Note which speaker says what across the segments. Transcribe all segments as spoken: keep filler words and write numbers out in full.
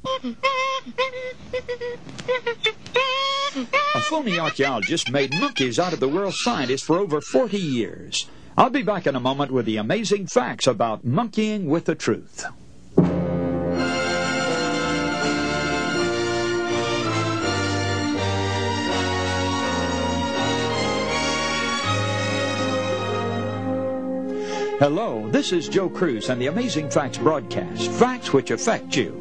Speaker 1: A phony archaeologist made monkeys out of the world's scientists for over forty years. I'll be back in a moment with the amazing facts about monkeying with the truth. Hello, this is Joe Cruz and the Amazing Facts broadcast, facts which affect you.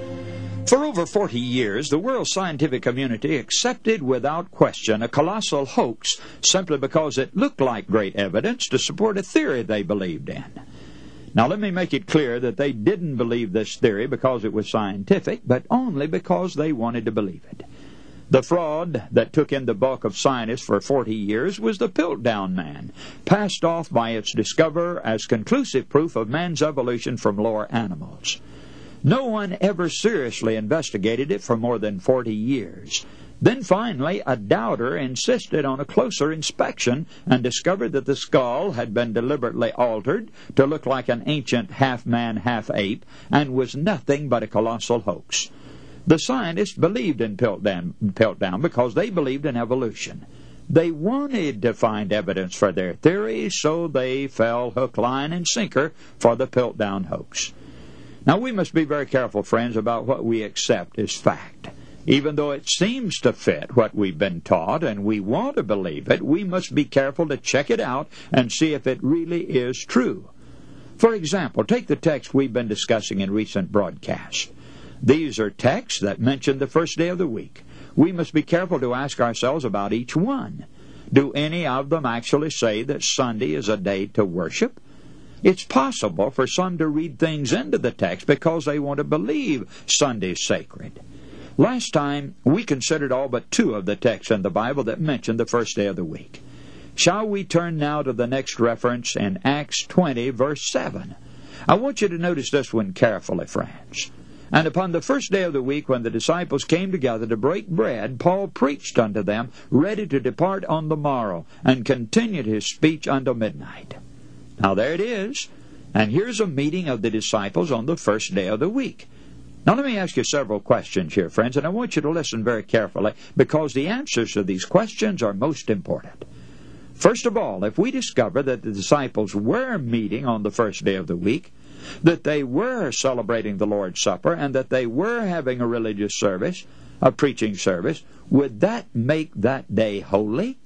Speaker 1: For over forty years, the world scientific community accepted without question a colossal hoax simply because it looked like great evidence to support a theory they believed in. Now, let me make it clear that they didn't believe this theory because it was scientific, but only because they wanted to believe it. The fraud that took in the bulk of scientists for forty years was the Piltdown Man, passed off by its discoverer as conclusive proof of man's evolution from lower animals. No one ever seriously investigated it for more than forty years. Then finally, a doubter insisted on a closer inspection and discovered that the skull had been deliberately altered to look like an ancient half-man, half-ape and was nothing but a colossal hoax. The scientists believed in Piltdown, Piltdown because they believed in evolution. They wanted to find evidence for their theory, so they fell hook, line, and sinker for the Piltdown hoax. Now, we must be very careful, friends, about what we accept as fact. Even though it seems to fit what we've been taught and we want to believe it, we must be careful to check it out and see if it really is true. For example, take the text we've been discussing in recent broadcasts. These are texts that mention the first day of the week. We must be careful to ask ourselves about each one. Do any of them actually say that Sunday is a day to worship? It's possible for some to read things into the text because they want to believe Sunday's sacred. Last time, we considered all but two of the texts in the Bible that mention the first day of the week. Shall we turn now to the next reference in Acts twenty, verse seven? I want you to notice this one carefully, friends. And upon the first day of the week, when the disciples came together to break bread, Paul preached unto them, ready to depart on the morrow, and continued his speech until midnight. Now there it is. And here's a meeting of the disciples on the first day of the week. Now let me ask you several questions here, friends, and I want you to listen very carefully, because the answers to these questions are most important. First of all, if we discover that the disciples were meeting on the first day of the week, that they were celebrating the Lord's Supper, and that they were having a religious service, a preaching service, would that make that day holy?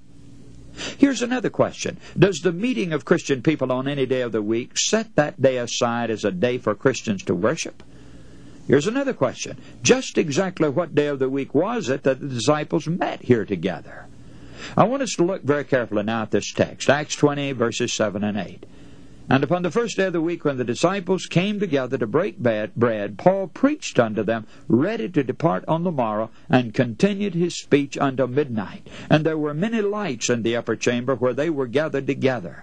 Speaker 1: Here's another question. Does the meeting of Christian people on any day of the week set that day aside as a day for Christians to worship? Here's another question. Just exactly what day of the week was it that the disciples met here together? I want us to look very carefully now at this text, Acts twenty, verses seven and eight. And upon the first day of the week, when the disciples came together to break bread, Paul preached unto them, ready to depart on the morrow, and continued his speech until midnight. And there were many lights in the upper chamber where they were gathered together.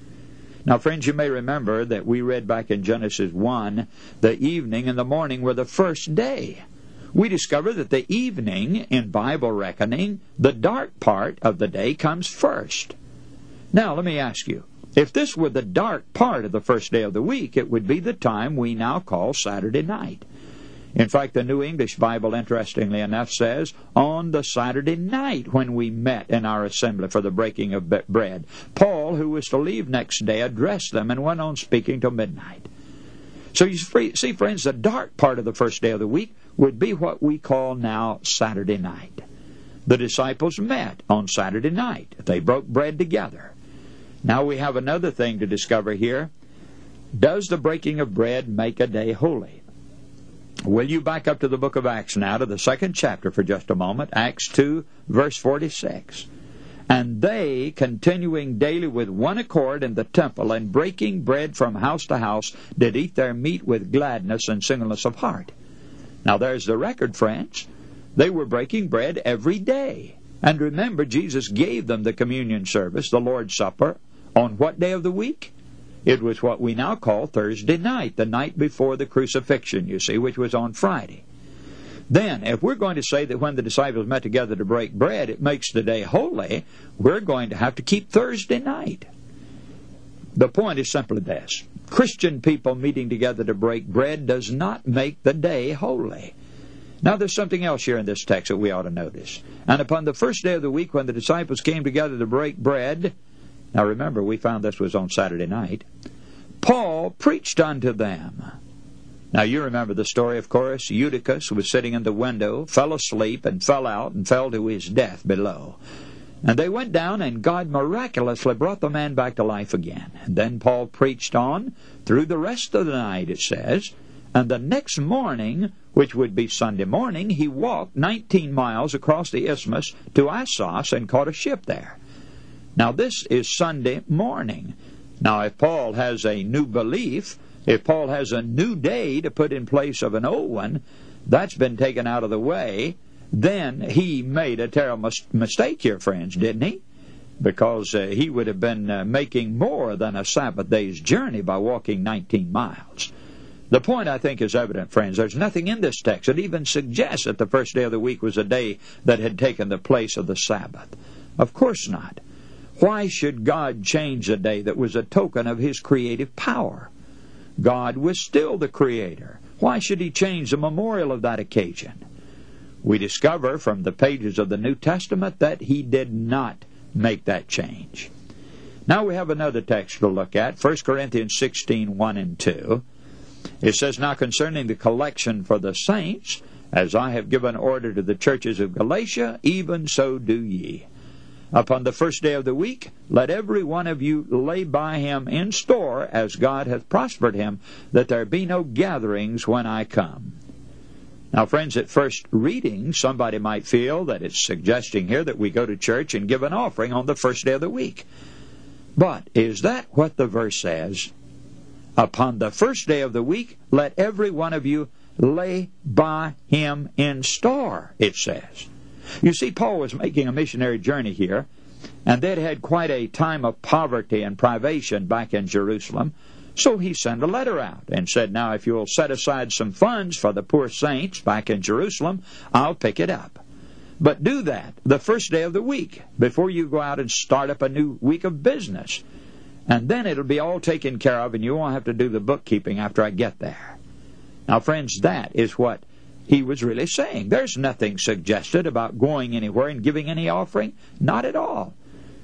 Speaker 1: Now, friends, you may remember that we read back in Genesis one, the evening and the morning were the first day. We discover that the evening, in Bible reckoning, the dark part of the day comes first. Now, let me ask you, if this were the dark part of the first day of the week, it would be the time we now call Saturday night. In fact, the New English Bible, interestingly enough, says, on the Saturday night when we met in our assembly for the breaking of bread, Paul, who was to leave next day, addressed them and went on speaking till midnight. So you see, friends, the dark part of the first day of the week would be what we call now Saturday night. The disciples met on Saturday night. They broke bread together. Now we have another thing to discover here. Does the breaking of bread make a day holy? Will you back up to the book of Acts now, to the second chapter for just a moment, Acts two, verse forty-six. And they, continuing daily with one accord in the temple, and breaking bread from house to house, did eat their meat with gladness and singleness of heart. Now there's the record, friends. They were breaking bread every day. And remember, Jesus gave them the communion service, the Lord's Supper, on what day of the week? It was what we now call Thursday night, the night before the crucifixion, you see, which was on Friday. Then, if we're going to say that when the disciples met together to break bread, it makes the day holy, we're going to have to keep Thursday night. The point is simply this. Christian people meeting together to break bread does not make the day holy. Now there's something else here in this text that we ought to notice. And upon the first day of the week, when the disciples came together to break bread, now remember, we found this was on Saturday night, Paul preached unto them. Now you remember the story, of course. Eutychus was sitting in the window, fell asleep, and fell out, and fell to his death below. And they went down, and God miraculously brought the man back to life again. And then Paul preached on through the rest of the night, it says. And the next morning, which would be Sunday morning, he walked nineteen miles across the isthmus to Assos and caught a ship there. Now this is Sunday morning. Now if Paul has a new belief, if Paul has a new day to put in place of an old one, that's been taken out of the way, then he made a terrible mistake here, friends, didn't he? Because uh, he would have been uh, making more than a Sabbath day's journey by walking nineteen miles. The point, I think, is evident, friends. There's nothing in this text that even suggests that the first day of the week was a day that had taken the place of the Sabbath. Of course not. Why should God change a day that was a token of His creative power? God was still the Creator. Why should He change the memorial of that occasion? We discover from the pages of the New Testament that He did not make that change. Now we have another text to look at, First Corinthians sixteen, one and two. It says, Now concerning the collection for the saints, as I have given order to the churches of Galatia, even so do ye. Upon the first day of the week, let every one of you lay by him in store, as God hath prospered him, that there be no gatherings when I come. Now, friends, at first reading, somebody might feel that it's suggesting here that we go to church and give an offering on the first day of the week. But is that what the verse says? Upon the first day of the week, let every one of you lay by him in store, it says. You see, Paul was making a missionary journey here, and they'd had quite a time of poverty and privation back in Jerusalem. So he sent a letter out and said, Now, if you'll set aside some funds for the poor saints back in Jerusalem, I'll pick it up. But do that the first day of the week, before you go out and start up a new week of business. And then it'll be all taken care of, and you won't have to do the bookkeeping after I get there. Now, friends, that is what he was really saying. There's nothing suggested about going anywhere and giving any offering. Not at all.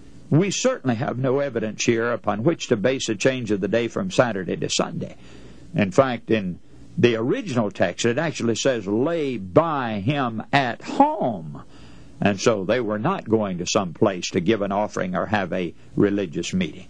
Speaker 1: We certainly have no evidence here upon which to base a change of the day from Saturday to Sunday. In fact, in the original text, it actually says, lay by him at home. And so they were not going to some place to give an offering or have a religious meeting.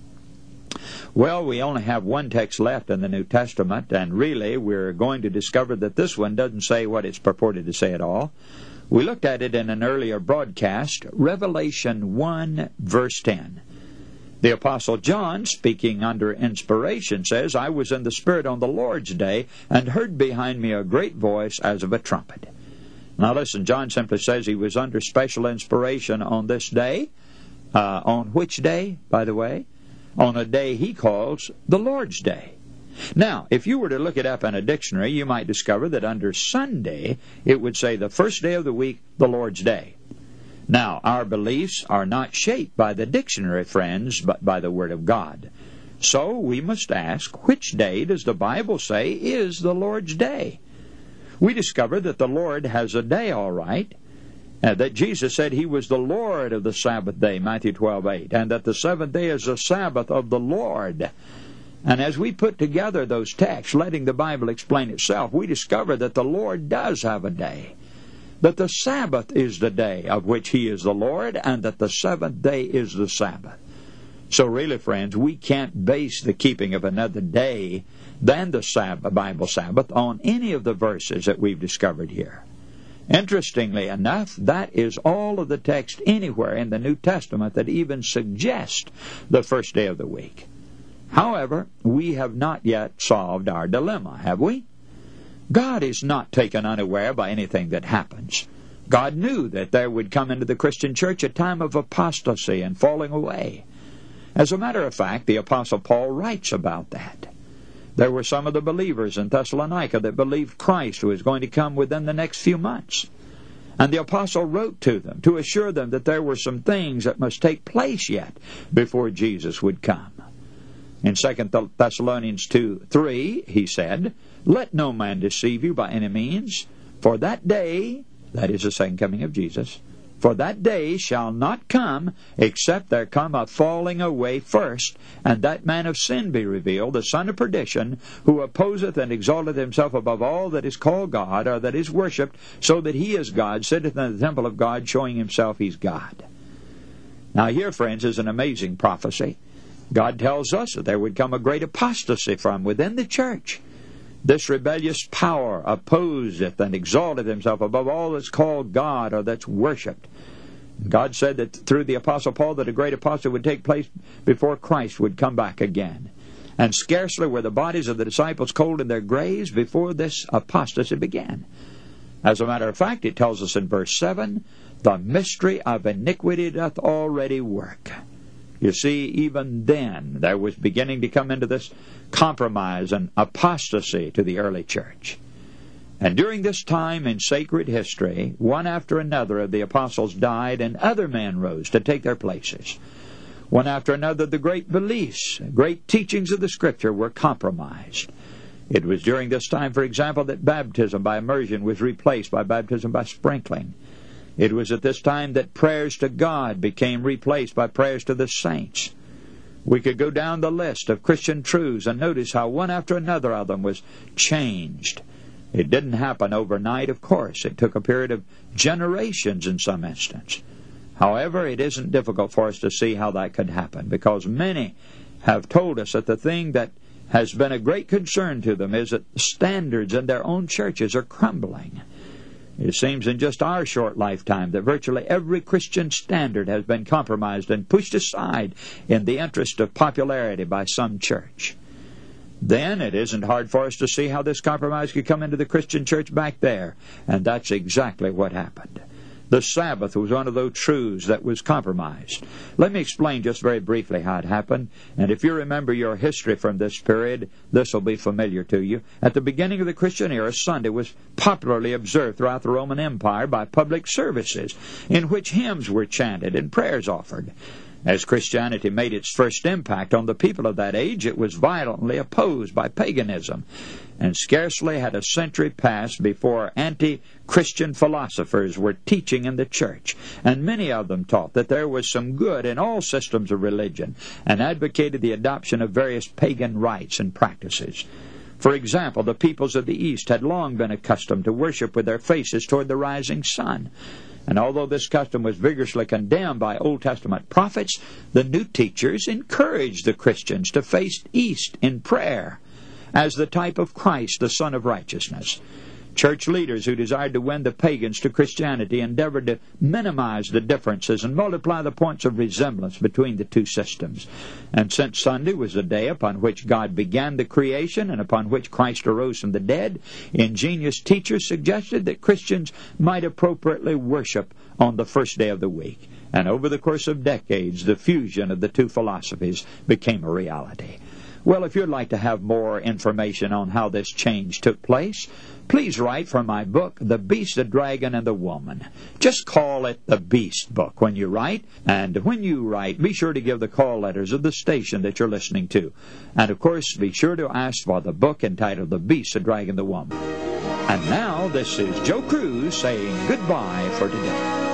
Speaker 1: Well, we only have one text left in the New Testament, and really we're going to discover that this one doesn't say what it's purported to say at all. We looked at it in an earlier broadcast, Revelation one, verse ten. The Apostle John, speaking under inspiration, says, I was in the Spirit on the Lord's day, and heard behind me a great voice as of a trumpet. Now listen, John simply says he was under special inspiration on this day. Uh, on which day, by the way? On a day he calls the Lord's Day. Now, if you were to look it up in a dictionary, you might discover that under Sunday, it would say the first day of the week, the Lord's Day. Now, our beliefs are not shaped by the dictionary, friends, but by the Word of God. So we must ask, which day does the Bible say is the Lord's Day? We discover that the Lord has a day, all right, Uh, that Jesus said He was the Lord of the Sabbath day, Matthew twelve, eight, and that the seventh day is the Sabbath of the Lord. And as we put together those texts, letting the Bible explain itself, we discover that the Lord does have a day, that the Sabbath is the day of which He is the Lord, and that the seventh day is the Sabbath. So really, friends, we can't base the keeping of another day than the Sabbath, Bible Sabbath on any of the verses that we've discovered here. Interestingly enough, that is all of the text anywhere in the New Testament that even suggest the first day of the week. However, we have not yet solved our dilemma, have we? God is not taken unaware by anything that happens. God knew that there would come into the Christian church a time of apostasy and falling away. As a matter of fact, the Apostle Paul writes about that. There were some of the believers in Thessalonica that believed Christ was going to come within the next few months. And the apostle wrote to them to assure them that there were some things that must take place yet before Jesus would come. In Second Thessalonians two, three, he said, Let no man deceive you by any means, For that day, that is the second coming of Jesus, for that day shall not come, except there come a falling away first, and that man of sin be revealed, the son of perdition, who opposeth and exalteth himself above all that is called God, or that is worshipped, so that he is God, sitteth in the temple of God, showing himself he's God. Now here, friends, is an amazing prophecy. God tells us that there would come a great apostasy from within the church. This rebellious power opposeth and exalteth himself above all that's called God or that's worshipped. God said that through the Apostle Paul that a great apostasy would take place before Christ would come back again. And scarcely were the bodies of the disciples cold in their graves before this apostasy began. As a matter of fact, it tells us in verse seven, the mystery of iniquity doth already work. You see, even then, there was beginning to come into this compromise and apostasy to the early church. And during this time in sacred history, one after another of the apostles died, and other men rose to take their places. One after another, the great beliefs, great teachings of the Scripture were compromised. It was during this time, for example, that baptism by immersion was replaced by baptism by sprinkling. It was at this time that prayers to God became replaced by prayers to the saints. We could go down the list of Christian truths and notice how one after another of them was changed. It didn't happen overnight, of course. It took a period of generations in some instance. However, it isn't difficult for us to see how that could happen, because many have told us that the thing that has been a great concern to them is that the standards in their own churches are crumbling. It seems in just our short lifetime that virtually every Christian standard has been compromised and pushed aside in the interest of popularity by some church. Then it isn't hard for us to see how this compromise could come into the Christian church back there, and that's exactly what happened. The Sabbath was one of those truths that was compromised. Let me explain just very briefly how it happened, and if you remember your history from this period, this will be familiar to you. At the beginning of the Christian era, Sunday was popularly observed throughout the Roman Empire by public services, in which hymns were chanted and prayers offered. As Christianity made its first impact on the people of that age, it was violently opposed by paganism. And scarcely had a century passed before anti-Christian philosophers were teaching in the church. And many of them taught that there was some good in all systems of religion and advocated the adoption of various pagan rites and practices. For example, the peoples of the East had long been accustomed to worship with their faces toward the rising sun. And although this custom was vigorously condemned by Old Testament prophets, the new teachers encouraged the Christians to face east in prayer as the type of Christ, the Son of Righteousness. Church leaders who desired to win the pagans to Christianity endeavored to minimize the differences and multiply the points of resemblance between the two systems. And since Sunday was the day upon which God began the creation and upon which Christ arose from the dead, ingenious teachers suggested that Christians might appropriately worship on the first day of the week. And over the course of decades, the fusion of the two philosophies became a reality. Well, if you'd like to have more information on how this change took place, please write for my book, The Beast, the Dragon, and the Woman. Just call it The Beast Book when you write, and when you write, be sure to give the call letters of the station that you're listening to. And, of course, be sure to ask for the book entitled The Beast, the Dragon, and the Woman. And now, this is Joe Cruz saying goodbye for today.